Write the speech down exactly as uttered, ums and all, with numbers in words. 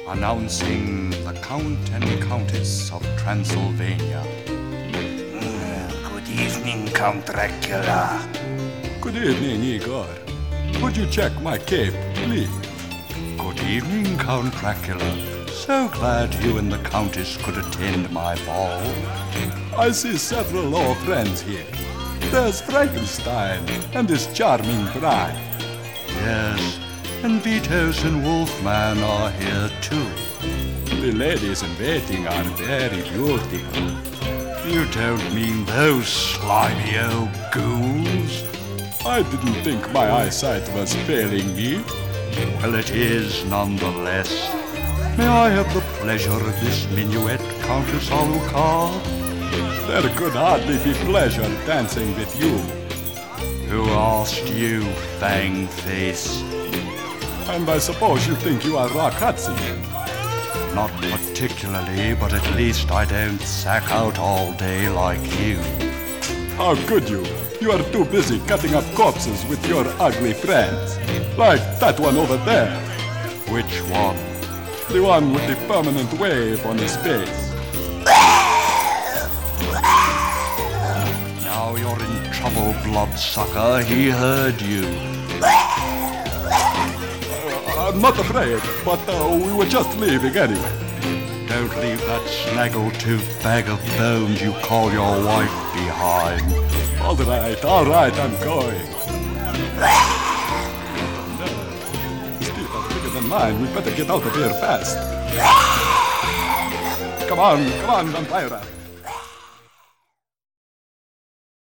announcing the Count and Countess of Transylvania. Uh, good evening, Count Dracula. Good evening, Igor. Would you check my cape, please? Good evening, Count Dracula. So glad you and the Countess could attend my ball. I see several old friends here. There's Frankenstein and his charming bride. Yes, and Beatos and Wolfman are here too. The ladies in waiting are very beautiful. You don't mean those slimy old ghouls? I didn't think my eyesight was failing me. Well, it is nonetheless. May I have the pleasure of this minuet, Countess Alucard? There could hardly be pleasure dancing with you. Who asked you, Fangface? And I suppose you think you are Rock Hudson? Not particularly, but at least I don't sack out all day like you. How could you? You are too busy cutting up corpses with your ugly friends. Like that one over there. Which one? The one with the permanent wave on his face. Now you're in trouble, bloodsucker. He heard you. Uh, I'm not afraid, but uh, we were just leaving anyway. Don't leave that snaggletooth bag of bones you call your wife behind. All right, all right, I'm going. His teeth are bigger than mine. We better get out of here fast. Come on, come on, Vampira.